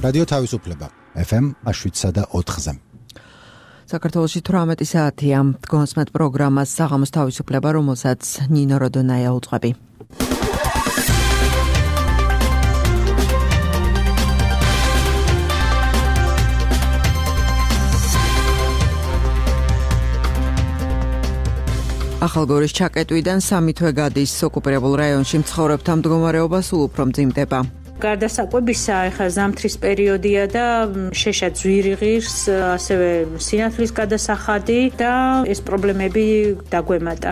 რადიო თავისუფლება FM 7.4-ზე. საქართველოში 18 საათია. გონსმეთ პროგრამას საღამოს თავისუფლება, რომელსაც ნინო როდონაია უძღვები. ახალგორის ჩაკეტვიდან 3 თვე გადის ოკუპირებულ რაიონში მცხოვრებთა მდგომარეობა სულ უფრო მძიმდება. გარდასაკვებისა ახლა ზამთრის პერიოდია და შეშა ძვირი ღირს, ასევე სინათლის გადასახადი და ეს პრობლემები დაგვემატა.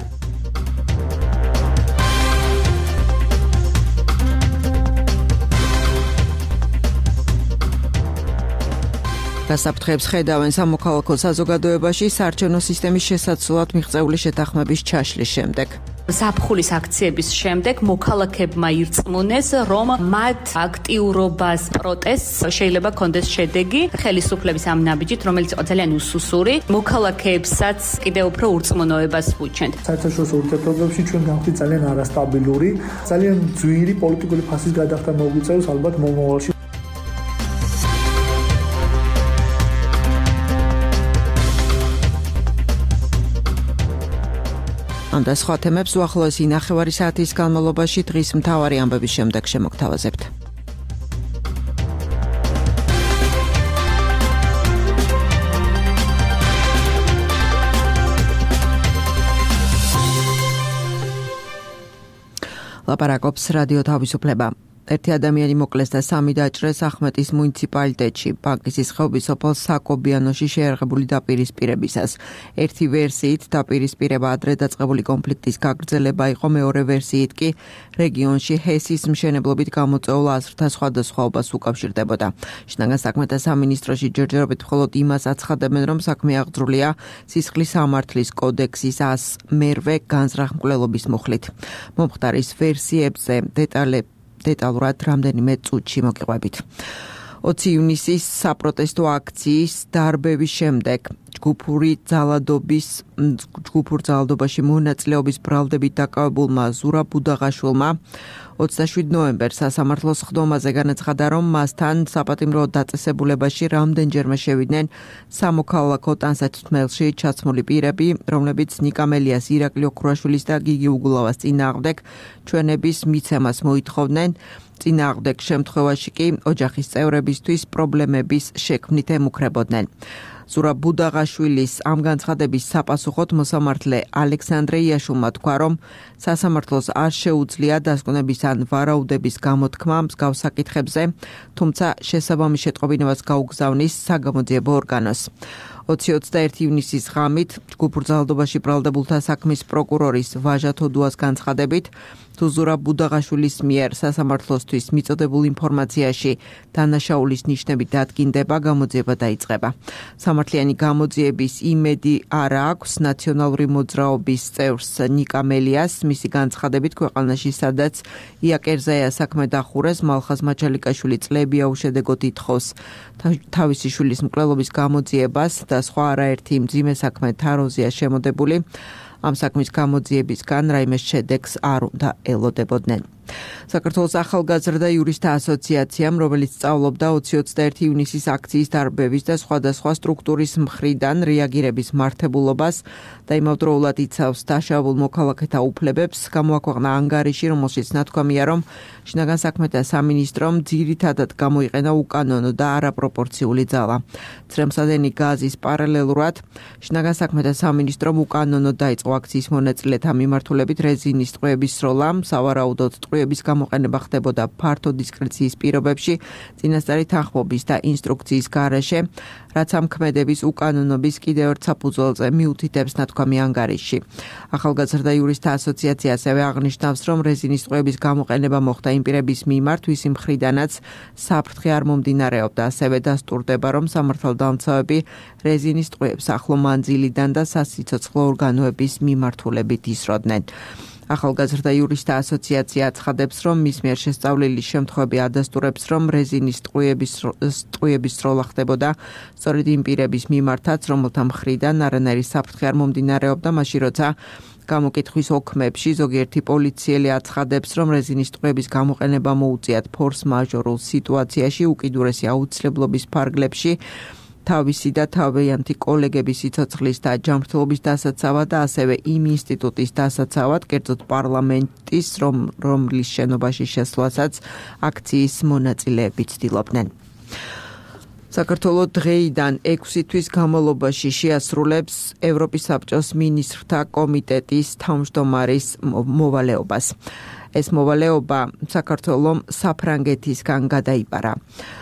გასაფრთხეებს ხედავენ სამოქალაქო საზოგადოებაში საარჩევნო სისტემის შესაცვლად მიღწეული შეთანხმების ჩაშლის შემდეგ. ზაფხულის აქციების შემდეგ მოქალაქეებმა ირწმუნეს, რომ მათ აქტიურობას პროტესტს შეიძლება კონდეს შედეგი ხელისუფლების ამ ნაბიჯით, რომელიც იყო ძალიან უსუსური. მოქალაქეებსაც კიდევ უფრო ურწმუნოებას ვუჩენთ. საერთაშორისო ურთიერთობებში ჩვენ გავხდით ძალიან არასტაბილური, ძალიან ძვირი პოლიტიკური ფასის გადახდა მოგვიწევს ალბათ მომავალში. ამ და სხვა თემებს უახლოესი ნახევარი საათის განმავლობაში დღის მთავარი ამბების შემდეგ შემოგთავაზებთ. ლაპარაკობს რადიო თავისუფლება. ერთი ადამიანი მოკლეს და 3 დაჭრეს ახმეტის მუნიციპალიტეტში. ბანკისის ხეობის სოფელ საკობიანოში შეერაღებული დაპირისპირებისას. ერთი ვერსიით დაპირისპირება ადრე დაწყებული კონფლიქტის გაგრძელება იყო, მეორე ვერსიით კი რეგიონში ჰესის მშენებლობით გამოწვეულ აზრთა სხვადასხვაობას უკავშირდებოდა. შინაგან საქმეთა სამინისტროში ჯერჯერობით მხოლოდ იმას აცხადებენ, რომ საქმე აღძრულია სისხლის სამართლის კოდექსის 100-მერვე განზრახმკვლელობის მუხლით. მომხდარის ვერსიებზე დეტალურად რამდენიმე წუთში მოგიყვებით. 20 ივნისის საპროტესტო აქციის დარბევის შემდეგ ჯგუფურ ძალადობაში მონაწილეობის ბრალდებით დაკავებულმა ზურაბ ბუდაღაშვილმა 27 ნოემბერს სასამართლოს ხდომაზე განაცხადა, რომ მასთან საპატიმრო დაწესებულებაში რამდენჯერმე შევიდნენ სამოქალაქო ტანსაცმელში ჩაცმული პირები, რომლებიც ნიკამელიას, ირაკლი ოქრუაშვილის და გიგი უგულავას წინააღმდეგ ჩვენების მიცემას მოითხოვდნენ. წინააღმდეგ შემთხვევაში კი ოჯახის წევრებისთვის პრობლემების შექმნით ემუქრებოდნენ. ზურაბ ბუდაღაშვილის ამ განცხადების საპასუხოდ მოსამართლე ალექსანდრე იაშულმა თქვა, რომ სასამართლოს არ შეუძლია დასკვნების ან ვარაუდების გამოთქმა მსგავს საკითხებზე, თუმცა შესაბამის შეტყობინებას გაუგზავნის საგამოძიებო ორგანოს. 20-21 ივნისის ღამით ჯგუფურ ძალადობაში ბრალდებულთა საქმის პროკურორის ვაჟა თოდუას განცხადებით, თუ ზურაბ ბუდაღაშვილის მიერ სასამართლოსთვის მიწოდებულ ინფორმაციაში დანაშაულის ნიშნები დადგინდება, გამოძიება დაიწყება. სამართლიანი გამოძიების იმედი არ აქვს ნაციონალური მოძრაობის წევრს ნიკამელიას, მისი განცხადებით ქვეყანაში, სადაც იაკერზეა საქმე დახურეს, მალხაზ მაჩალიკაშვილი წლებია უშედეგოდ ითხოვს თავისი შვილის მკვლელობის გამოძიებას და სხვა არაერთი მძიმე საქმე თაროზია შემოდებული. ამ საქმის გამოძიებისგან რაიმე შედეგს არ უნდა ელოდებოდნენ. საქართველოს ახალგაზრდა იურისტთა ასოციაციამ, რომელიც სწავლობდა 20-21 ივნისის აქციის დარბევის და სხვადასხვა სტრუქტურის მხრიდან რეაგირების მართებულობას და იმავდროულად იცავს დაშავებულ მოქალაქეთა უფლებებს, გამოაქვეყნა ანგარიში, რომელშიც ნათქვამია, რომ შინაგან საქმეთა სამინისტრომ ძირითადად გამოიყენა უკანონო და არაპროპორციული ძალა. წრემსადენი გაზის პარალელურად შინაგან საქმეთა სამინისტრომ უკანონო დაიწყო აქციის მონაწილეთა მიმართულებით რეზინის ტყვეების სროლა, სავარაუდოდ ტყვეების გამოყენება ხდებოდა ფართო დისკრეციის პირობებში, წინასწარი თანხმობის და ინსტრუქციის გარეშე, რაც ამ ქმედების უკანონობის კიდევ ერთ საფუძველზე მიუთითებს ნათქვამი ანგარიში. ახალგაზრდა იურისტთა ასოციაცია ასევე აღნიშნავს, რომ რეზინის ტყვეების გამოყენება მოხდა იმ პირების მიმართ, ვისი მხრიდანაც საფრთხე არ მომდინარეობდა, ასევე დასტურდება, რომ სამართალდამცავები რეზინის ტყვეებს ახლო მანძილიდან და სასიცოცხლო ორგანოების მიმართულებით ისროდნენ. ახალგაზრდა იურისტთა ასოციაცია აცხადებს, რომ მის მიერ შესწავლილი შემთხვევები ადასტურებს, რომ რეზინის ტყვეების სროლა ხდებოდა სწორედ იმ პირების მიმართაც, რომელთა მხრიდან არანაირი საფრთხე არ მომდინარეობდა, მაშინ როცა გამოკითხვის ოქმებში ზოგიერთი პოლიციელი აცხადებს, რომ რეზინის ტყვეების გამოყენება მოუწიათ ფორს-მაჟორულ სიტუაციაში უკიდურესი აუცილებლობის ფარგლებში თავისი და თავიანთი კოლეგების სიცოცხლის და ჯანმრთელობის დასაცავად და ასევე იმ ინსტიტუტის დასაცავად, კერძოდ პარლამენტის, რომლის შენობაში შესვლასაც აქციის მონაწილეები ცდილობდნენ. საქართველოს დღეიდან 6 თვის განმავლობაში შეასრულებს ევროპის საბჭოს მინისტრთა კომიტეტის თავმჯდომარის მოვალეობას. ეს მოვალეობა საქართველოს საფრანგეთისგან გადაიბარა.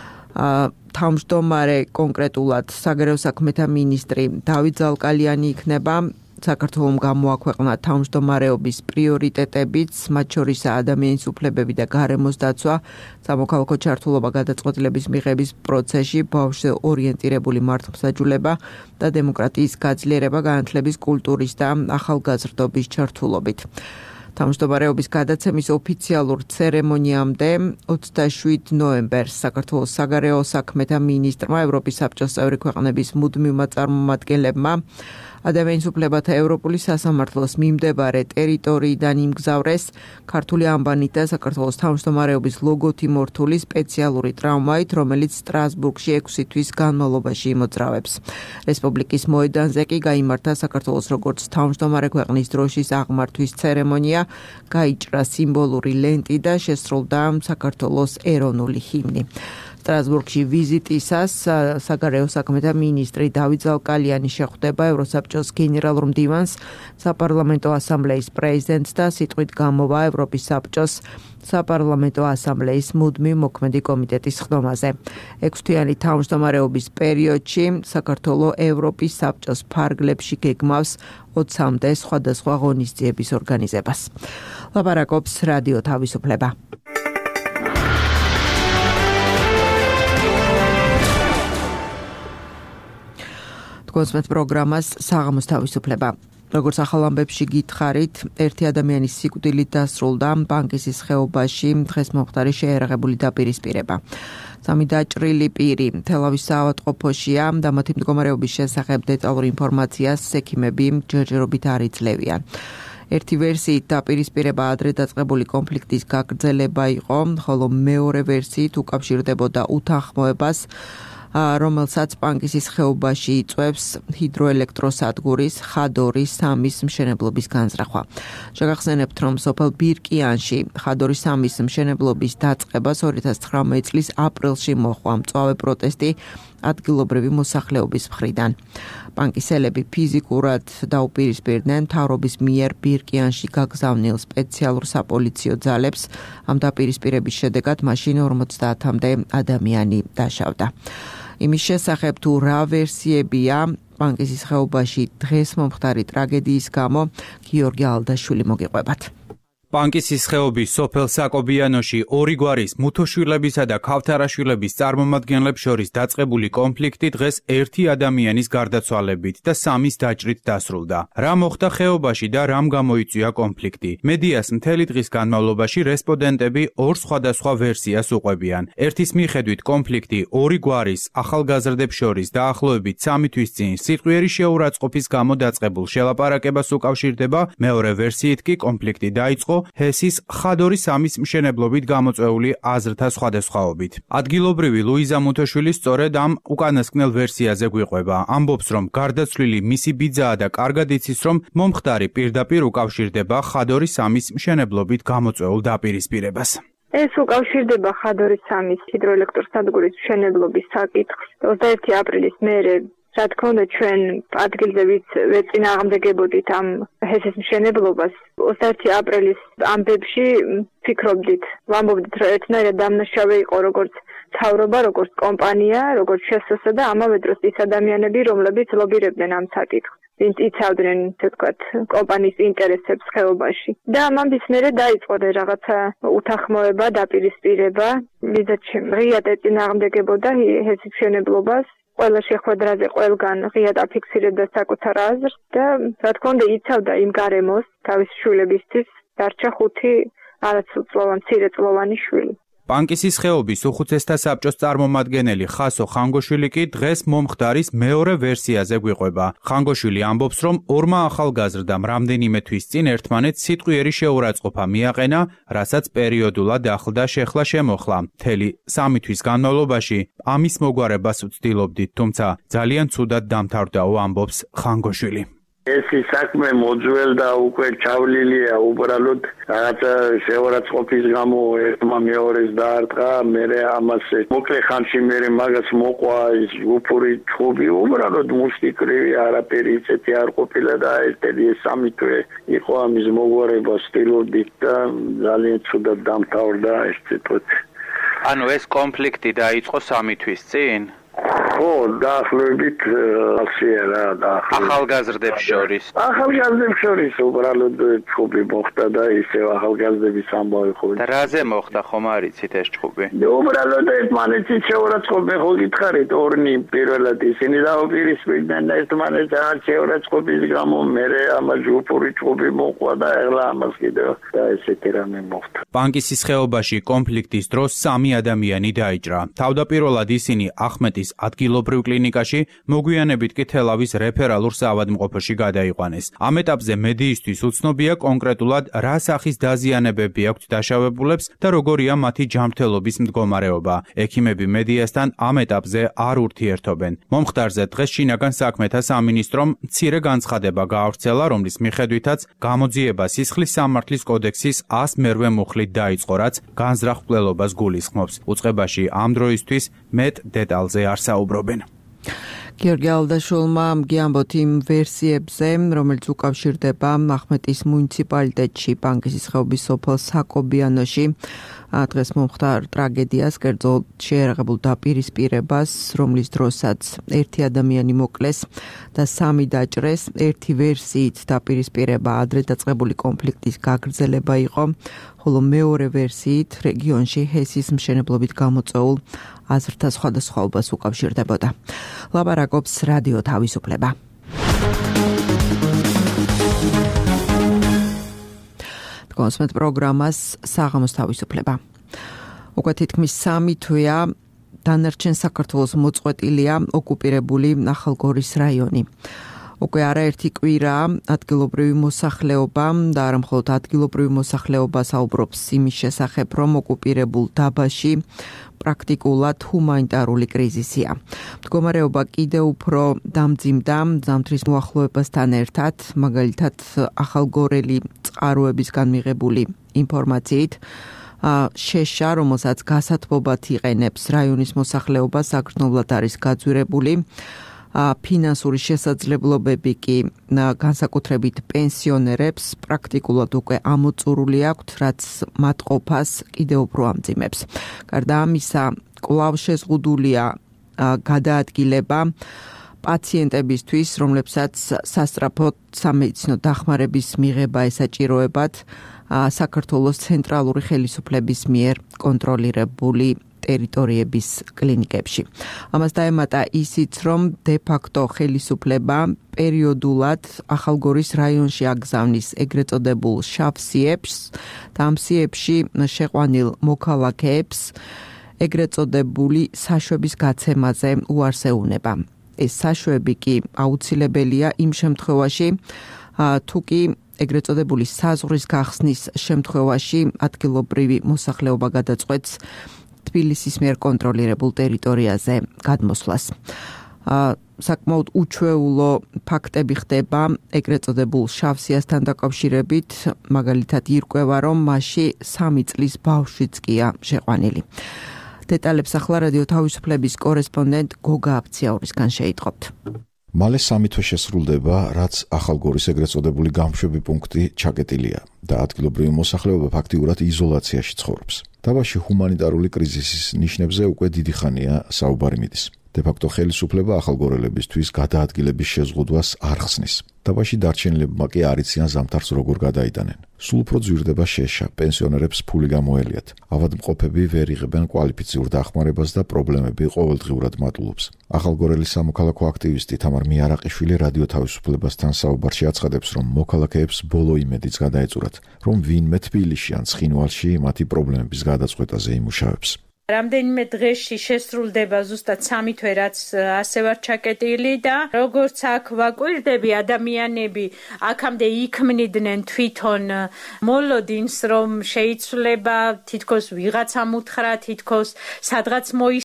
თავმჯდომარე კონკრეტულად საგარეო საქმეთა მინისტრი დავით ზალკალიანი იქნება. საქართველოს გამოაქვეყნა თავმჯდომარეობის პრიორიტეტებიც, მათ შორისაა ადამიანის უფლებები და გარემოს დაცვა, სამოქალაქო ჩართულობა გადაწყვეტილების მიღების პროცესში, ბავშვზე ორიენტირებული მართლმსაჯულება და დემოკრატიის გაძლიერება განათლების კულტურის და ახალგაზრდობის ჩართულობით. თავმჯდომარეობის გადაცემის ოფიციალურ ცერემონიამდე 27 ნოემბერს საქართველოს საგარეო საქმეთა მინისტრმა ევროპის საბჭოს წევრი ქვეყნების მუდმივმა წარმომადგენლებმა ადამიანის უფლებათა ევროპული სასამართლოს მიმდებარე ტერიტორიიდან იმგზავრეს ქართული ანბანით და საქართველოს თავმჯდომარეობის ლოგოთი მორთული სპეციალური ტრამვაით, რომელიც სტრასბურგში 6 თვის განმავლობაში იმოძრავებს. რესპუბლიკის მოედანზე კი გაიმართა საქართველოს როგორც თავმჯდომარე ქვეყნის დროშის აღმართვის ცერემონია, გაიჭრა სიმბოლური ლენტი და შესრულდა საქართველოს ეროვნული ჰიმნი. სტრასბურგში ვიზიტისას საგარეო საქმეთა მინისტრი დავით ზალკალიანი შეხვდება ევროსაბჭოს გენერალურ მდივანს, საპარლამენტო ასამბლეის პრეზიდენტს და სიტყვით გამოვა ევროპის საბჭოს საპარლამენტო ასამბლეის მუდმივ მოქმედი კომიტეტის ხდომაზე. 6-თვიანი თავმჯდომარეობის პერიოდში საქართველოს ევროპის საბჭოს ფარგლებში გეგმავს 20-მდე სხვადასხვა ღონისძიების ორგანიზებას. ლაპარაკობს რადიო თავისუფლება. კონსმეთ პროგრამას საღამოს თავისუფლება. როგორც ახალ ამბებში გითხარით, ერთი ადამიანის სიკვდილით დასრულდა ბანკისის ხეობაში დღეს მომხდარი შეერაღებული დაპირისპირება. 3 დაჭრილი პირი თელავის საავადმყოფოშია და მათი მდგომარეობის შესახებ დეტალურ ინფორმაციას ექიმები ჯერჯერობით არ იძლევიან. ერთი ვერსიით დაპირისპირება ადრე დაწყებული კონფლიქტის გაგრძელება იყო, ხოლო მეორე ვერსიით უკავშირდებოდა უთანხმოებას, რომელსაც პანკისის ხეობაში იწვევს ჰიდროელექტროსადგურის ხადორის 3-ის მშენებლობის განზრახვა. შეგახსენებთ, რომ სოფელ ბირკიანში ხადორის 3-ის მშენებლობის დაწყებას 2019 წლის აპრილში მოჰყვა მწვავე პროტესტი ადგილობრივი მოსახლეობის მხრიდან. პანკისელები ფიზიკურად დაუპირისპირდნენ მთავრობის მიერ ბირკიანში გაგზავნილ სპეციალურ საპოლიციო ძალებს. ამ დაპირისპირების შედეგად მაშინ 50-მდე ადამიანი დაშავდა. იმის შესახებ თუ რა ვერსიებია პანკისის ხეობაში დღეს მომხდარი ტრაგედიის გამო, გიორგი ალდაშვილი მოგიყვებათ. პანკისის ხეობის სოფელ საკობიანოში ორი გვარის მუთოშვილებისა და ქავთარაშვილების წარმომადგენლებს შორის დაწყებული კონფლიქტი დღეს ერთი ადამიანის გარდაცვალებით და 3-ის დაჭრით დასრულდა. რა მოხდა ხეობაში და რამ გამოიწვია კონფლიქტი? მედიას მთელი დღის განმავლობაში რესპონდენტები ორ სხვადასხვა ვერსიას უყვებიან. ერთის მიხედვით კონფლიქტი ორი გვარის ახალგაზრდებს შორის დაახლოებით 3 თვის წინ სიტყვიერი შეურაცხყოფის გამო დაწყებულ შელაპარაკებას უკავშირდება, მეორე ვერსიით კი კონფლიქტი დაიწყო ჰესის ხადორის 3-ის მშენებლობით გამოწვეული აზრთა სხვადასხვაობით. ადგილობრივი ლუიზა მუთოშვილი სწორედ ამ უკანასკნელ ვერსიაზე გვიყვება. ამბობს, რომ გარდაცვლილი მისი ბიძაა და კარგად იცის, რომ მომხდარი პირდაპირ უკავშირდება ხადორის 3-ის მშენებლობით გამოწვეულ დაპირისპირებას. ეს უკავშირდება ხადორის 3-ის ჰიდროელექტროსადგურის მშენებლობის საკითხს. 21 აპრილის მერე რა თქმა უნდა ჩვენ ადგილზე ვეწინააღმდეგებოდით ამ ჰესის მშენებლობას. 21 აპრილის ამბებში ფიქრობდით, ვამბობდით, რომ ერთნაირად დამნაშავე იყო როგორც მთავრობა, როგორც კომპანია, როგორც შესოსა და ამავე დროს ის ადამიანები, რომლებიც ლობირებდნენ ამ საკითხს. ვინც იცავდნენ, თქვათ, კომპანიის ინტერესებს ხეობაში. და ამ ამბის მერე დაიწყო რაღაცა უთანხმოება, დაპირისპირება, ვიზაც ღიად ეწინააღმდეგებოდა ჰესის მშენებლობას. ყველა შეხვედრაზე ყველგან ღიად აფიქსირებდა საკუთარ აზრს და რა თქმა უნდა იცავდა იმ გარემოს თავის შვილებისთვის, დარჩა 5 არაცრუწლოვანი, მცირეწლოვანი შვილი. პანკისის ხეობის უხუცესთა საბჭოს წარმომადგენელი ხასო ხანგოშვილი კი დღეს მომხდარის მეორე ვერსიაზე გვიყვება. ხანგოშვილი ამბობს, რომ ორმა ახალგაზრდამ რამდენიმე თვის წინ ერთმანეთს სიტყვიერი შეურაცხყოფა მიაყენა, რასაც პერიოდულად ახლდა შეხლა შემოხლა. მთელი 3 თვის განმავლობაში ამის მოგვარებას ვცდილობდით, თუმცა ძალიან ცუდად დამთავრდაო, ამბობს ხანგოშვილი. ეს საქმე მოძველდა უკვე ჩავლილია უბრალოდ რაღაცა შეურაცხყოფის გამო ერთმა მეორეს დაარტყა მე ამას მოკლე ხანში მე მაგას მოყვა ის უფური ჩხუბი უბრალოდ მუსტიკრივი არაფერი ისეთი არ ყოფილა და ერთედი 3 თვე იყო ამის მოგვარება ვცდილობდით და ძალიან ცუდად დამთავრდა ეს ცოტა. ანუ ეს კონფლიქტი დაიწყო 3 თვის წინ? ხო, დაახლოებით ასეა და ახალგაზრდებს შორის. ახალგაზრდებს შორის უბრალოდ ჩხუბი მოხდა და ისევ ახალგაზრდების ამბავი ხო. და რაზე მოხდა ხომ არიცით ეს ჩხუბი? უბრალოდ ერთმანეთს შეურაცხყოფა ხო გითხარით ორნი პირველად ისინი დაუპირისპირდნენ ერთმანეთს შეურაცხყოფის გამო მე ამას ჯგუფური ჩხუბი მოყვა და ეხლა ამას კიდევ და ესეთი რამე მოხდა. პანკისის ხეობაში კონფლიქტის დროს 3 ადამიანი დაიჭრა. თავდაპირველად ისინი ახმეტის ადგილობრივ კლინიკაში, მოგვიანებით კი თელავის რეფერალურ საავადმყოფოში გადაიყვანეს. ამ ეტაპზე მედიისთვის უცნობია კონკრეტულად რა სახის დაზიანებები აქვთ დაშავებულებს და როგორია მათი ჯანმრთელობის მდგომარეობა. ექიმები მედიასთან ამ ეტაპზე არ ურთიერთობენ. მომხდარზე დღეს შინაგან საქმეთა სამინისტრომ მცირე განცხადება გაავრცელა, რომლის მიხედვითაც გამოძიება სისხლის სამართლის კოდექსის 108 მუხლით დაიწყო, რაც განზრახ-მკვლელობას გულისხმობს. უწყებაში ამ დროისთვის მეტ დეტალზე არ საუბრობენ. გიორგი ალდაშულმა გიამბოთ იმ ვერსიებზე, რომელიც უკავშირდება ახმეტის მუნიციპალიტეტში, პანკისის ხეობის სოფელ საკობიანოში დღეს მომხდარ ტრაგედიას, კერძოდ შეერაღებულ დაპირისპირებას, რომლის დროსაც 1 ადამიანი მოკლეს და 3 დაჭრეს. ერთი ვერსიით დაპირისპირება ადრე დაწყებული კონფლიქტის გაგრძელება იყო, ხოლო მეორე ვერსიით რეგიონში ჰესის მშენებლობით გამოწვეულ აზრთა სხვადასხვაობას უკავშირდებოდა. ლაპარაკობს რადიო თავისუფლება. კონსმეთ პროგრამას საღამოს თავისუფლება. უკვე თითქმის 3 თვეა დანარჩენ საქართველოს მოწყვეტილია ოკუპირებული ახალგორის რაიონი. უკვე არაერთი კვირა ადგილობრივი მოსახლეობა და არა მხოლოდ ადგილობრივი მოსახლეობა საუბრობს იმის შესახებ, რომ ოკუპირებულ დაბაში პრაქტიკულად ჰუმანიტარული კრიზისია. მდგომარეობა კიდევ უფრო დამძიმდა ზამთრის მოახლოებასთან ერთად, მაგალითად ახალგორელი წყაროებისგან მიღებული ინფორმაციით, შეშა, რომელსაც გასათბობად იყენებს რაიონის მოსახლეობა, საგრძნობლად არის გაძვირებული. ფინანსური შესაძლებლობები კი განსაკუთრებით პენსიონერებს პრაქტიკულად უკვე ამოწურული აქვთ, რაც მათ ყოფას კიდევ უფრო ამძიმებს. გარდა ამისა, კვლავ შეზღუდულია გადაადგილება პაციენტებისთვის, რომლებსაც სასწრაფოდ სამედიცინო დახმარების მიღება ესაჭიროებათ საქართველოს ცენტრალური ხელისუფლების მიერ კონტროლირებული ტერიტორიების კლინიკებში. ამას დაემატა ისიც, რომ დე-ფაქტო ხელისუფლება პერიოდულად ახალგორის რაიონში აგზავნის ეგრეთ წოდებულ შავ სიეფს და ამ სიეფში შეყვანილ მოქალაქეებს ეგრეთ წოდებული საშვების გაცემაზე უარს ეუნება. ეს საშვები კი აუცილებელია იმ შემთხვევაში, თუ კი ეგრეთ წოდებული საზღვრის გახსნის შემთხვევაში ადგილობრივი მოსახლეობა გადაწყვეტს თბილისის მიერ კონტროლირებულ ტერიტორიაზე გადმოსვლას. საკმაოდ უჩვეულო ფაქტები ხდება ეგრეთ წოდებულ შავ სიასთან დაკავშირებით, მაგალითად ირკვევა, რომ მასში 3 წლის ბავშვიც კია შეყვანილი. დეტალებს ახლა რადიო თავისუფლების კორესპონდენტ გოგა აფციაურისგან შეიტყობთ. მალე 3 თვე შესრულდება, რაც ახალგორის ეგრეთ წოდებული გამშვები პუნქტი ჩაკეტილია და ადგილობრივი მოსახლეობა ფაქტიურად იზოლაციაში ცხოვრობს. დაბაში ჰუმანიტარული კრიზისის ნიშნებზე უკვე დიდი ხანია საუბარი მიდის. დე-ფაქტო ხელისუფლება ახალგორელებისთვის გადაადგილების შეზღუდვას არ ხსნის. დაბაში დარჩენილებმა კი არ იციან ზამთარს როგორ გადაიტანენ. სულ უფრო ძვირდება შეშა, პენსიონერებს ფული გამოელიათ. ავადმყოფები ვერ იღებენ კვალიფიციურ დახმარებას და პრობლემები ყოველდღიურად მატულობს. ახალგორელი სამოქალაქო აქტივისტი თამარ მიარაყიშვილი რადიო თავისუფლებასთან საუბარში აცხადებს, რომ მოქალაქეებს ბოლო იმედიც გადაეწურათ, რომ ვინმე თბილისში ან ცხინვალში მათი პრობლემების გადაწყვეტაზე იმუშავებს. რამდენიმე დღეში შესრულდება ზუსტად 3 თვე რაც ასე ვარ ჩაკეტილი და როგორც აქ ვაკვირდები ადამიანები აქამდე იქმნიდნენ თვითონ მოლოდინს რომ შეიცვლება თითქოს ვიღაცამ უთხრა თითქოს სადღაც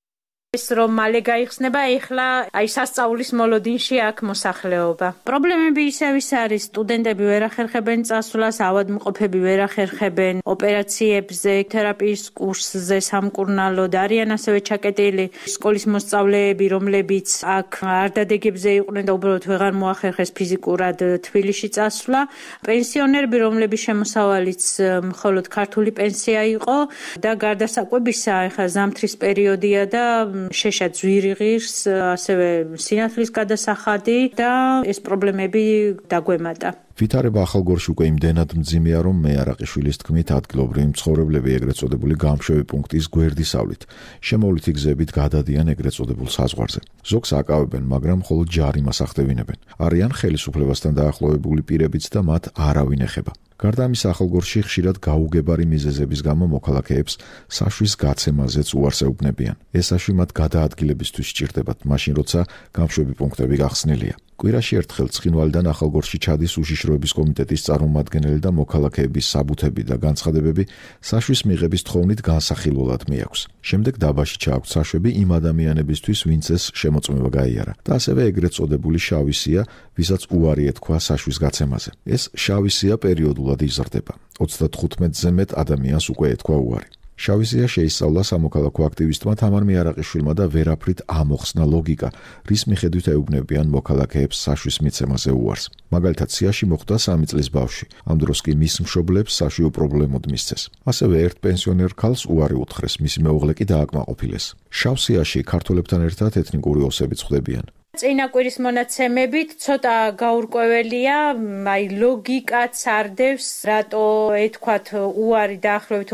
რომ მალე გაიხსნება ეხლა აი სასწაულის მოლოდინში აქ მოსახლეობა. პრობლემები ისევის არის სტუდენტები ვერ ახერხებენ წასვლას, ავადმყოფები ვერ ახერხებენ ოპერაციებზე, თერაპიის კურსზე სამკურნალოდ არიან ასევე ჩაკეტილი სკოლის მოსწავლეები, რომლებიც აქ არ დადეგებზე იყვნენ და უბრალოდ ვეღარ მოახერხეს ფიზიკურად თბილისში წასვლა. პენსიონერები, რომლების შემოსავალიც მხოლოდ ქართული პენსია იყო და გარდა საკვებისა, ეხლა ზამთრის პერიოდია და შეშა ძვირი ღირს, ასევე სინათლის გადასახადი და ეს პრობლემები დაგვემატა. ვითარება ახალგორში უკვე იმდენად მძიმეა, რომ მეარაყიშვილის თქმით ადგილობრივი მცხოვრებლები ეგრეთ წოდებული გამშვევი პუნქტის გვერდისავლით, შემოვლითი გზებით გადადიან ეგრეთ წოდებულ საზღვარზე. ზოგს აკავებენ, მაგრამ მხოლოდ ჯარიმას ახდევინებენ. არიან ხელისუფლებასთან დაახლოებული პირებიც და მათ არავინ ეხება. გარდა ამისა, ახალგორში ხშირად გაუგებარი მიზეზების გამო მოქალაქეებს საშვის გაცემაზეც უარს ეუბნებიან. ეს საშვი მათ გადაადგილებისთვის სჭირდებათ, მაშინ როცა გამშვები პუნქტები გახსნილია. კვირაში ერთხელ ცხინვალიდან ახალგორში ჩადის უშიშროების კომიტეტის წარმომადგენელი და მოქალაქეების საბუთები და განცხადებები საშვის მიღების თხოვნით განსახილველად მიაქვს. შემდეგ დაბაში ჩააქვთ საშვები იმ ადამიანებისთვის, ვინც ეს შემოწმება გაიარა და ასევე ეგრეთ წოდებული შავი სია, ვისაც უარი ეთქვა საშვის გაცემაზე. ეს შავი სია პერიოდულად იზრდება. 35-ზე მეტ ადამიანს უკვე ეთქვა უარი. შავი სია შეისწავლა სამოქალაქო აქტივისტმა თამარ მიარაყიშვილმა და ვერაფრით ამოხსნა ლოგიკა, რის მიხედვით ეუბნებიან მოქალაქეებს საშვის მიცემაზე უარს. მაგალითად, სიაში მოხვდა 3 წლის ბავშვი. ამ დროს კი მის მშობლებს საში უპრობლემოდ მისცეს. ასევე ერთ პენსიონერ ქალს უარი უთხრეს, მისი მეუღლე კი დააკმაყოფილეს. შავ სიაში ქართველებთან ერთად ეთნიკური ოსებიც ხვდებიან. წინა კვირის მონაცემებით ცოტა გაურკვეველია, აი ლოგიკაც არდევს, რატო ეთქვათ უარი დაახლოებით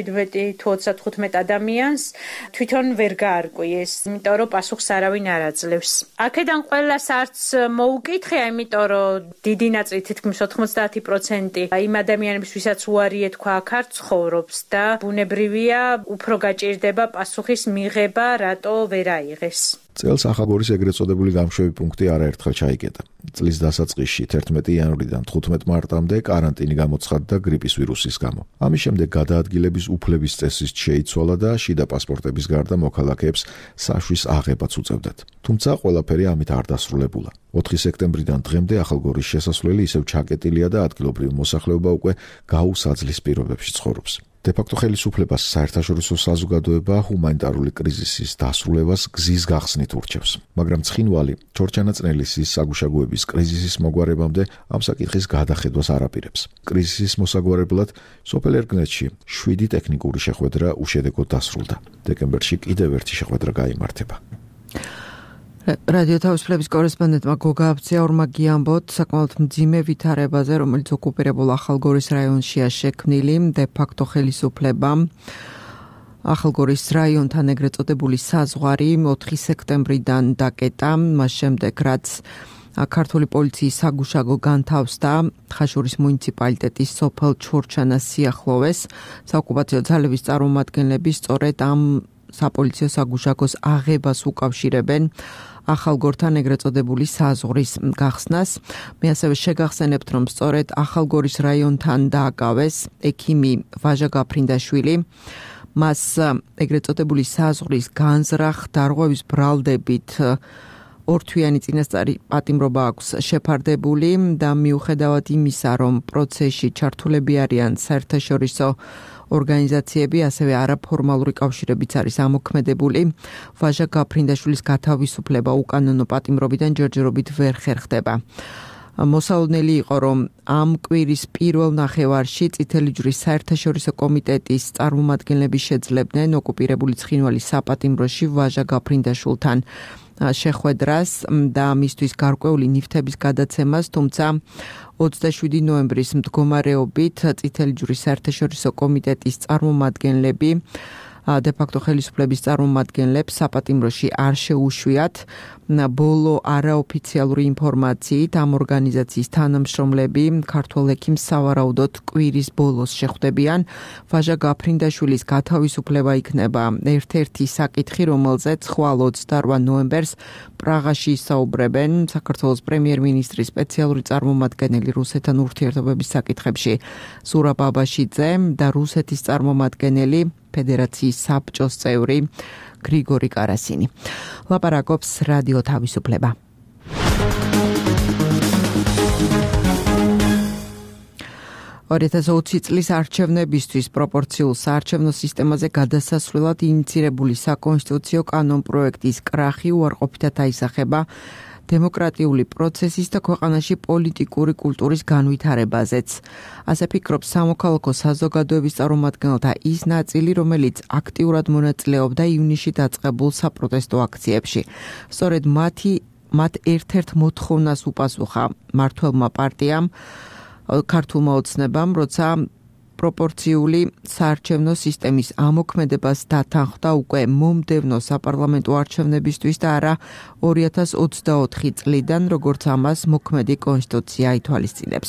27-25 ადამიანს, თვითონ ვერ გაარკვიეს, იმიტომ რომ პასუხს არავინ არ აძლევს. აქედან ყველას არც მოუკითხე, იმიტომ რომ დიდი ნაწილი თითქმის 90% იმ ადამიანების, ვისაც უარი ეთქვა, აქ არ ცხოვრობს და ბუნებრივია, უფრო გაჭირდება პასუხის მიღება, რატო ვერ აიღეს. წელს ახალგორის ეგრეთ წოდებული გამშვევი პუნქტი არაერთხელ ჩაიკეტა. წლის დასაწყისში 11 იანვრიდან 15 მარტამდე კარანტინი გამოცხადდა გრიპის ვირუსის გამო. ამის შემდეგ გადაადგილების უფლების წესით შეიცვალა და შიდა პასპორტების გარდა მოქალაქეებს საშვის აღებაც უწევდათ. თუმცა ყველაფერი ამით არ დასრულებულა. 4 სექტემბრიდან დღემდე ახალგორის შესასვლელი ისევ ჩაკეტილია და ადგილობრივი მოსახლეობა უკვე გაუსაძლის პირობებში ცხოვრობს. დე-ფაქტო ხელისუფლებას საერთაშორისო საზოგადოება ჰუმანიტარული კრიზისის დასრულებას გზის გახსნით ურჩევს, მაგრამ ცხინვალი ჩორჩანაწნელისის საგუშაგოების კრიზისის მოგვარებამდე ამ საკითხის გადახედვას არ აპირებს. კრიზისის მოსაგვარებლად სოფელ ერგნეთში 7 ტექნიკური შეხვედრა უშედეგოდ დასრულდა. დეკემბერში კიდევ ერთი შეხვედრა გაიმართება. რადიო თავისუფლების კორესპონდენტმა გოგა აბციაურმა გიამბოთ საკმაოდ მძიმე ვითარებაზე, რომელიც ოკუპირებულ ახალგორის რაიონშია შექმნილი დე-ფაქტო ხელისუფლებამ. ახალგორის რაიონთან ეგრეთ წოდებული საზღვარი 4 სექტემბრიდან დაკეტა, მას შემდეგ რაც ქართული პოლიციის საგუშაგო განთავსდა ხაშურის მუნიციპალიტეტის სოფელ ჩორჩანას სიახლოვეს. საოკუპაციო ძალების წარმომადგენლები სწორედ ამ საპოლიციო საგუშაგოს აღებას უკავშირებენ ახალგორთან ეგრეთ წოდებული საზღვრის გახსნას. მე ასევე შეგახსენებთ, რომ სწორედ ახალგორის რაიონთან დააკავეს ექიმი ვაჟა გაფრინდაშვილი. მას ეგრეთ წოდებული საზღვრის განზრახ დარღვევის ბრალდებით ორთვიანი წინასწარი პატიმრობა აქვს შეფარდებული და მიუხედავად იმისა, რომ პროცესში ჩართულები არიან საერთაშორისო ორგანიზაციები, ასევე არაფორმალური კავშირებიც არის ამოქმედებული, ვაჟა გაფრინდაშვილის გათავისუფლება უკანონო პატიმრობიდან ჯერჯერობით ვერ ხერხდება. მოსალოდნელი იყო, რომ ამ კვირის პირველ ნახევარში წითელი ჯვრის საერთაშორისო კომიტეტის წარმომადგენლები შეძლებდნენ ოკუპირებული ცხინვალის საპატიმროში ვაჟა გაფრინდაშვილთან შეხვედრას და მისთვის გარკვეული ნივთების გადაცემას, თუმცა 27 ნოემბრის მდგომარეობით წითელი ჯვრის საერთაშორისო კომიტეტის წარმომადგენლები დე-ფაქტო ხელისუფლების წარმომადგენლებს საპატიმროში არ შეუშვიათ. ბოლო არაოფიციალური ინფორმაციით ამ ორგანიზაციის თანამშრომლები ქართველ ექიმს სავარაუდოდ კვირის ბოლოს შეხვდებიან. ვაჟა გაფრინდაშვილის გათავისუფლება იქნება ერთ-ერთი საკითხი, რომელზეც ხვალ 28 ნოემბერს პრაღაში ისაუბრებენ საქართველოს პრემიერ-მინისტრის სპეციალური წარმომადგენელი რუსეთთან ურთიერთობების საკითხებში ზურაბ აბაშიძე და რუსეთის წარმომადგენელი ფედერაციის საბჭოს წევრი გრიგორი კარასინი. ლაპარაკობს რადიო თავისუფლება. წლის არჩევნებისთვის პროპორციულ საარჩევნო სისტემაზე გადასასვლელად ინიცირებული საკონსტიტუციო კანონპროექტის კრახი უარყოფითად აისახება დემოკრატიული პროცესის და ქვეყანაში პოლიტიკური კულტურის განვითარებაზეც. ასე ფიქრობს სამოქალაქო საზოგადოების წარმომადგენელთა ის ნაწილი, რომელიც აქტიურად მონაწილეობდა ივნისში დაწყებულ საპროტესტო აქციებში. სწორედ მათ ერთ-ერთ მოთხოვნას უპასუხა მმართველმა პარტიამ, ქართულმა ოცნებამ, როცა პროპორციული საარჩევნო სისტემის ამოქმედებას დათანხმდა უკვე მომდევნო საპარლამენტო არჩევნებისთვის და არა 2024 წლიდან, როგორც ამას მოქმედი კონსტიტუცია ითვალისწინებს.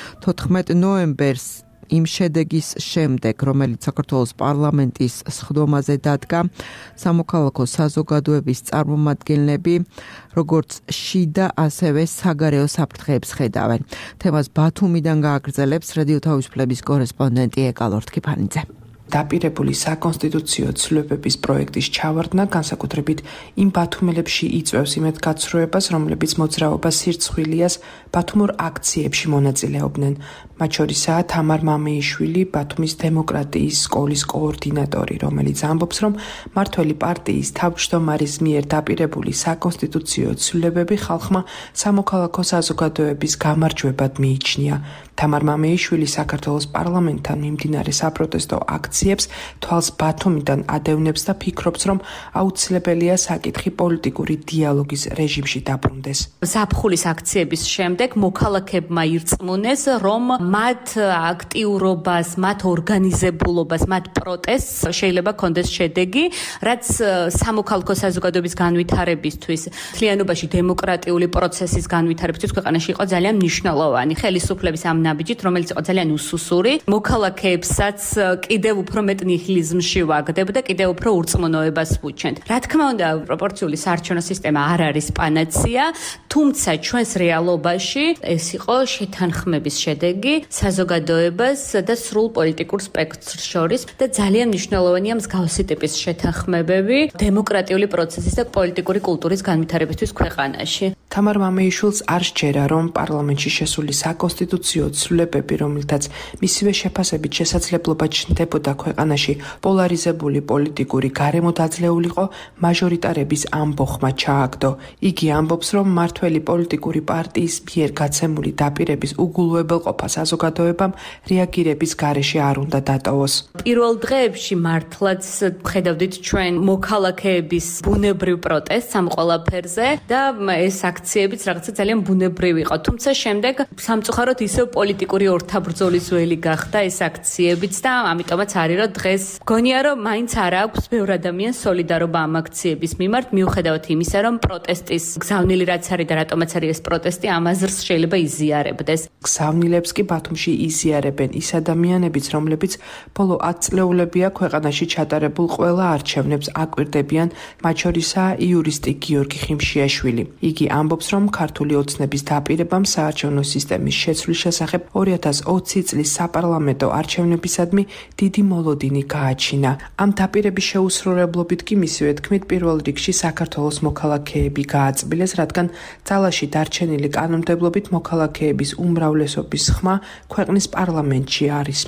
14 ნოემბერს იმ შედეგის შემდეგ, რომელიც საქართველოს პარლამენტის სხდომაზე დადგა, სამოქალაქო საზოგადოების წარმომადგენლები როგორც შიდა, ასევე საგარეო საფრთხეებს ხედავენ. თემას ბათუმიდან გააგრძელებს რადიო თავისუფლების კორესპონდენტი ეკალორ თქიფანიძე. დაპირებული საკონსტიტუციო ცვლილებების პროექტის ჩავარდნა განსაკუთრებით იმ ბათუმელებში იწვევს იმედ გაცრუებას, რომლებიც მოძრაობას სირცხვილიას ბათუმურ აქციებში მონაწილეობდნენ. მათ შორისაა თამარ მამეიშვილი, ბათუმის დემოკრატიის სკოლის კოორდინატორი, რომელიც ამბობს, რომ მმართველი პარტიის თავმჯდომარის მიერ დაპირებული საკონსტიტუციო ცვლილებები ხალხმა სამოქალაქო საზოგადოების გამარჯვებად მიიჩნია. თამარ მამეიშვილი საქართველოს პარლამენტთან მიმდინარე საპროტესტო აქციებს თვალს ბათუმიდან ადევნებს და ფიქრობს, რომ აუცილებელია საკითხი პოლიტიკური დიალოგის რეჟიმში დაბრუნდეს. ზაფხულის აქციების შემდეგ მოქალაქეებმა ირწმუნეს, რომ მათ აქტიურობას, მათ ორგანიზებულობას, მათ პროტესტს შეიძლება კონდეს შედეგი, რაც სამოქალაქო საზოგადოების განვითარებისთვის, მთლიანობაში დემოკრატიული პროცესის განვითარებისთვის ქვეყანაში იყო ძალიან მნიშვნელოვანი. ხელისუფლების ამ ნაბიჯით, რომელიც იყო ძალიან უსუსური, მოქალაქეებსაც კიდევ უფრო მეტ ნიჰილიზმში ვაგდებ და კიდევ უფრო ურწმუნოებას ვუჩენთ. რა თქმა უნდა, პროპორციული საარჩევნო სისტემა არ არის პანაცია, თუმცა ჩვენს რეალობაში ეს იყო შეთანხმების შედეგი საზოგადოებას და სრულ პოლიტიკურ სპექტრს შორის და ძალიან მნიშვნელოვანია მსგავსი ტიპის შეთანხმებები დემოკრატიული პროცესის და პოლიტიკური კულტურის განვითარებისთვის ქვეყანაში. თამარ მამეიშვილს არ სჯერა, რომ პარლამენტში შესული საკონსტიტუციო ცვლილებები, რომელთაც მისივე შეფასებით შესაძლებლობა ჩნდებოდა ქვეყანაში პოლარიზებული პოლიტიკური გარემო დაძლეულიყო, მაჟორიტარების ამბოხმა ჩააგდო. იგი ამბობს, რომ მმართველი პოლიტიკური პარტიის მიერ გაცემული დაპირების უგულვებელყოფა საზოგადოებამ რეაგირების გარეშე არ უნდა დატოვოს. პირველ დღეებში მართლაც ხედავდით ჩვენ მოქალაქეების ბუნებრივ პროტესტს ამ ყველაფერზე და ეს აქციებიც რაღაცა ძალიან ბუნებრივი იყო. თუმცა შემდეგ სამწუხაროდ ისევ პოლიტიკური ორთაბრძოლის ველი გახდა ეს აქციებიც და ამიტომაც არის რომ დღეს გონია რომ მაინც არ აქვს ბევრ ადამიანს სოლიდარობა ამ აქციების მიმართ, მიუხედავად იმისა, რომ პროტესტის გზავნილი რაც არის და რატომაც არის ეს პროტესტი, ამ აზრს შეიძლება იზიარებდეს. გზავნილებს კი ბათუმში იზიარებენ ის ადამიანებიც, რომლებიც ბოლო 10 წლეულებია ქვეყანაში ჩატარებულ ყველა არჩევნებს აკვირდებიან, მათ შორისაა იურისტი გიორგი ხიმშიაშვილი. იგი ამბობს, რომ ქართული ოცნების დაპირებამ საარჩევნო სისტემის შეცვლის შესახებ 2020 წლის საპარლამენტო არჩევნებისადმი დიდი მოლოდინი გააჩინა. ამ დაპირების შეუსრულებლობით კი მისივე თქმით პირველ რიგში საქართველოს მოქალაქეები გააწბილეს, რადგან ძალაში დარჩენილი კანონმდებლობით მოქალაქეების უმრავლესობის ხმა ქვეყნის პარლამენტში არ ისმის.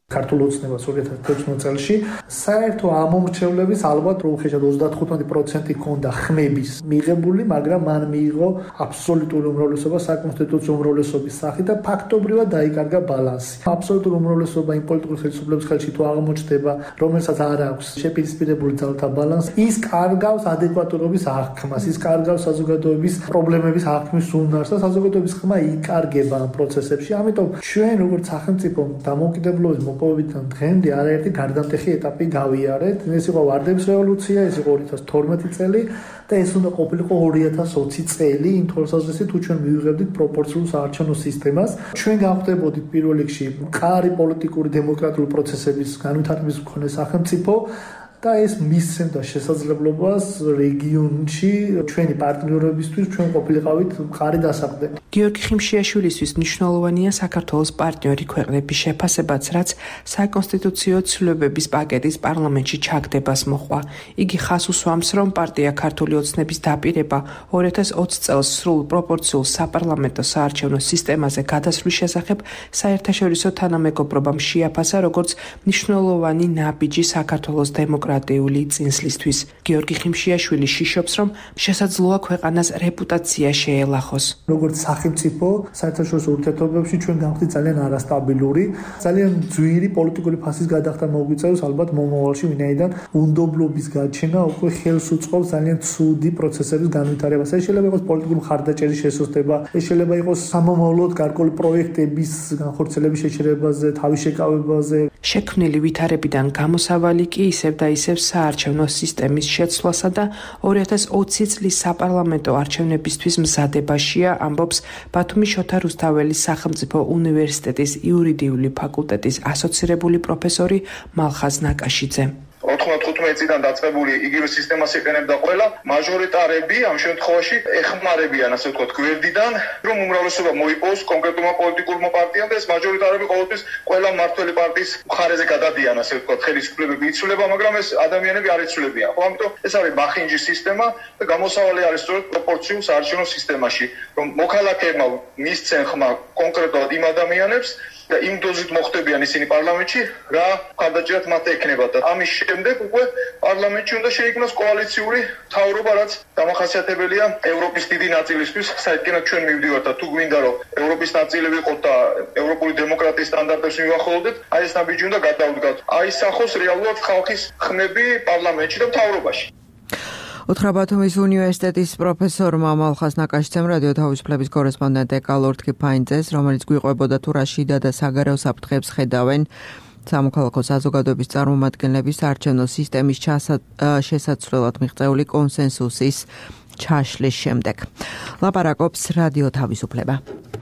ქართულ ოცნებას 2016 წელში საერთო ამომრჩევლების ალბათ რომ ხეშად 35% ქონდა ხმების მიღებული, მაგრამ მან მიიღო აბსოლუტური უმრავლესობა საკონსტიტუციო უმრავლესობის სახით და ფაქტობრივად დაიკარგა ბალანსი. აბსოლუტური უმრავლესობა იმ პოლიტიკური ხელისუფლების ხელში თუ აღმოჩნდება, რომელსაც არ აქვს შეპირისპირებული ძალთა ბალანსი, ის კარგავს ადეკვატურობის აღქმას, ის კარგავს საზოგადოების პრობლემების აღქმის უნარს და საზოგადოების ხმა იკარგება ამ პროცესებში. ამიტომ ჩვენ როგორც სახელმწიფო დამოუკიდებლობის მოპოვებიდან დღემდე არაერთი გარდამტეხი ეტაპი გავიარეთ. ეს იყო ვარდების რევოლუცია, ეს იყო 2012 წელი და ეს უნდა ყოფილიყო 2020 წელი იმ თვალსაზრისით, თუ ჩვენ მივიღებდით პროპორციულ საარჩევნო სისტემას. ჩვენ გავხდებოდით პირველ რიგში მყარი პოლიტიკური დემოკრატიული პროცესების განვითარების მქონე სახელმწიფო და ეს მისცემდა შესაძლებლობას რეგიონში ჩვენი პარტნიორებისთვის ჩვენ ყოფილიყავით მყარი დასაყრდენი. გიორგი ხიმშიაშვილისთვის მნიშვნელოვანია საქართველოს პარტნიორი ქვეყნების შეფასებაც, რაც საკონსტიტუციო ცვლილებების პაკეტის პარლამენტში ჩაგდებას მოჰყვა. იგი ხას უსვამს, რომ პარტია ქართული ოცნების დაპირება 2020 წელს სრულ პროპორციულ საპარლამენტო საარჩევნო სისტემაზე გადასვლის შესახებ საერთაშორისო თანამეგობრობამ შეაფასა როგორც მნიშვნელოვანი ნაბიჯი საქართველოს დემოკრატიული წინსვლისთვის. გიორგი ხიმშიაშვილი შიშობს, რომ შესაძლოა ქვეყანას რეპუტაცია შეელახოს. როგორც სახელმწიფო საერთაშორისო ურთიერთობებში ჩვენ გავხდით ძალიან არასტაბილური, ძალიან ძვირი პოლიტიკური ფასის გადახდა მოგვიწევს ალბათ მომავალში, ვინაიდან უნდობლობის გაჩენა უკვე ხელს უწყობს ძალიან ცუდი პროცესების განვითარებას. ეს შეიძლება იყოს პოლიტიკური მხარდაჭერის შესუსტება, ეს შეიძლება იყოს სამომავლოდ გარკვეული პროექტების განხორციელების შეჩერებაზე, თავის შეკავებაზე. შექმნილი ვითარებიდან გამოსავალი კი ისევ და ისევ საარჩევნო სისტემის შეცვლასა და 2020 წლის საპარლამენტო არჩევნებისთვის მზადებაშია, ამბობს ბათუმის შოთა რუსთაველის სახელმწიფო უნივერსიტეტის იურიდიული ფაკულტეტის ასოცირებული პროფესორი მალხაზ ნაკაშიძე. 95 წლიდან დაწყებული იგივე სისტემას იყენებდა ყველა, მაჟორიტარები ამ შემთხვევაში ეხმარებიან, ასე ვთქვათ, გვერდიდან, რომ უმრავლესობა მოიპოვოს კონკრეტულმა პოლიტიკურმა პარტიამ და ეს მაჟორიტარები ყოველთვის ყველა მმართველი პარტიის მხარეზე გადადიან, ასე ვთქვათ, ხელისუფლებები იცვლება, მაგრამ ეს ადამიანები არ იცვლებიან. ხო, ამიტომ ეს არის მახინჯის სისტემა და გამოსავალი არის სწორედ პროპორციულ საარჩევნო სისტემაში, რომ მოქალაქეებმა მისცენ ხმა კონკრეტულად იმ ადამიანებს და იმ დოზით მოხდებიან ისინი პარლამენტში, რა მხარდაჭერათ მათ ექნება და ამის შემდეგ უკვე პარლამენტში უნდა შეიქმნას კოალიციური მთავრობა, რაც დამახასიათებელია ევროპის დიდი ნაწილისთვის, საერთოდ ჩვენ მივდივართ და თუ გვინდა რომ ევროპის ნაწილი ვიყოთ და ევროპული დემოკრატიის სტანდარტებს მივახოლოდეთ, აი ეს ნაბიჯი უნდა გადავდგათ. აისახოს რეალურად ხალხის ხმები პარლამენტში და მთავრობაში. უთხრა ბათუმის უნივერსიტეტის პროფესორმა მალხაზ ნაკაშიძემ რადიო თავისუფლების კორესპონდენტ ეკალორთ კიფაინძეს, რომელიც გვიყვებოდა თუ რა შიდა და საგარეო საფრთხეებს ხედავენ სამოქალაქო საზოგადოების წარმომადგენლების საარჩევნო სისტემის შესაცვლელად მიღწეული კონსენსუსის ჩაშლის შემდეგ. ლაპარაკობს რადიო თავისუფლება.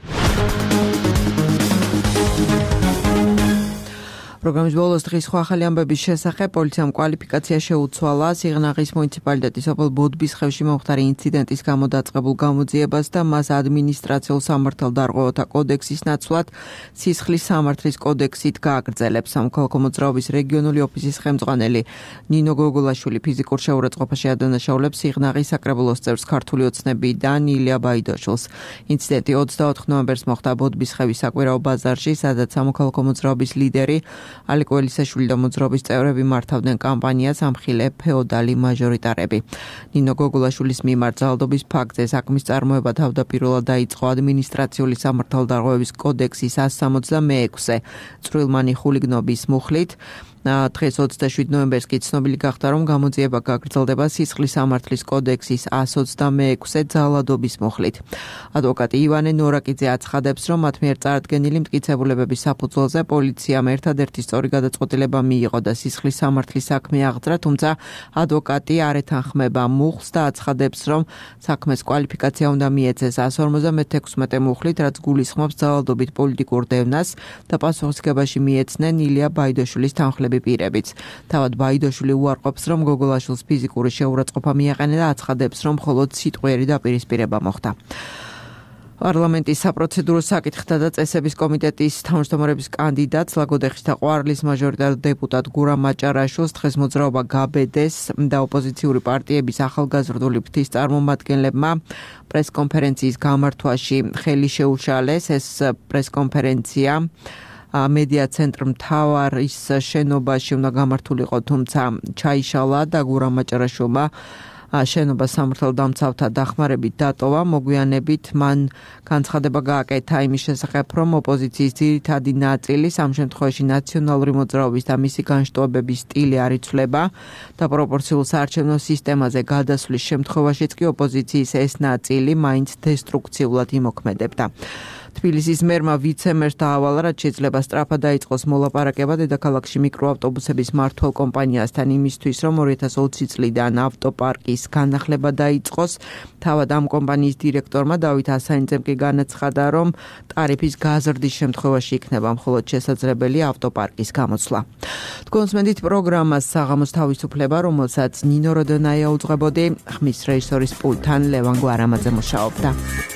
პროგრამის ბოლოს დღის სხვა ახალი ამბების შესახებ პოლიციამ კვალიფიკაცია შეუცვალა სიღნაღის მუნიციპალიტეტის ოფელ ბოდბისხევში მომხდარი ინციდენტის გამო დაწყებულ გამოძიებას და მას ადმინისტრაციულ სამართალდარღვევათა კოდექსის ნაცვლად სისხლის სამართლის კოდექსით გააგრძელებს. სამოქალაქო მოძრაობის რეგიონული ოფისის ხელმძღვანელი ნინო გოგოლაშვილი ფიზიკურ შეურაცხყოფაში ადანაშაულებს სიღნაღის საკრებულოს წევრს ქართული ოცნებიდან ილია ბაიდოშვილს. ინციდენტი 24 ნოემბერს მოხდა ბოდბისხევის საკვირაო ბაზარში, სადაც სამოქალაქო მოძრაობის ლიდერი ალიკო ელისაშვილი და მოძრაობის წევრები მართავდნენ კამპანიას ამხილე ფეოდალი მაჟორიტარები. ნინო გოგოლაშვილის მიმართ ძალადობის ფაქტზე საქმის წარმოება თავდაპირველად დაიწყო ადმინისტრაციული სამართალდარღვევების კოდექსის 166-ე წვრილმანი ხულიგნობის მუხლით. დღეს 27 ნოემბერს კი ცნობილი გახდა, რომ გამოძიება გაგრძელდება სისხლის სამართლის კოდექსის 126-ე ძალადობის მუხლით. ადვოკატი ივანე ნორაკიძე აცხადებს, რომ მათ მიერ წარდგენილი მტკიცებულებების საფუძველზე პოლიციამ ერთადერთი სწორი გადაწყვეტილება მიიღო და სისხლის სამართლის საქმე აღძრა, თუმცა ადვოკატი არ ეთანხმება მუხლს და აცხადებს, რომ საქმეს კვალიფიკაცია უნდა მიეცეს 156-ე მუხლით, რაც გულისხმობს ძალადობით პოლიტიკურ დევნას და პასუხისგებაში მიეცნენ ილია ბაიდოშვილის თანხლები პირებიც. თავად ბაიდოშვილი უარყოფს, რომ გოგოლაშვილს ფიზიკური შეურაცხყოფა მიაყენა და აცხადებს, რომ მხოლოდ სიტყვიერი დაპირისპირება მოხდა. პარლამენტის საპროცედურო საკითხთა და წესების კომიტეტის თავმჯდომარების კანდიდატს ლაგოდეხის და ყვარლის მაჟორიტარ დეპუტატ გურამ მაჭარაშვილს დღეს მოძრაობა გაბედეს და ოპოზიციური პარტიების ახალგაზრდული ფრთის წარმომადგენლებმა პრესკონფერენციის გამართვაში ხელი შეუშალეს. ეს პრესკონფერენცია მედია ცენტრ მთავარის შენობაში უნდა გამართულიყო, თუმცა ჩაიშალა და გურამ მაჭარაშვილმა შენობა სამართალდამცავთა დახმარებით დატოვა. მოგვიანებით მან განცხადება გააკეთა იმის შესახებ, რომ ოპოზიციის ძირითადი ნაწილი ამ შემთხვევაში ნაციონალური მოძრაობის და მისი განშტოებების სტილი არ იცვლება და პროპორციულ საარჩევნო სისტემაზე გადასვლის შემთხვევაშიც კი ოპოზიციის ეს ნაწილი მაინც დესტრუქციულად იმოქმედებდა. თბილისის მერმა ვიცემერს დაავალა, რაც შეიძლება სწრაფად დაიწყოს მოლაპარაკება დედაქალაქში მიკროავტობუსების მმართველ კომპანიასთან იმისთვის, რომ 2020 წლიდან ავტოპარკის განახლება დაიწყოს. თავად ამ კომპანიის დირექტორმა დავით ასანიძემ კი განაცხადა, რომ ტარიფის გაზრდის შემთხვევაში იქნება მხოლოდ შესაძლებელი ავტოპარკის გამოცვლა. თქვენს მედით პროგრამას საღამოს თავისუფლება, რომელსაც ნინო როდონაია უძღვებოდი, ხმის რეჟისორის პულტთან ლევან გვარამაძე მუშაობდა.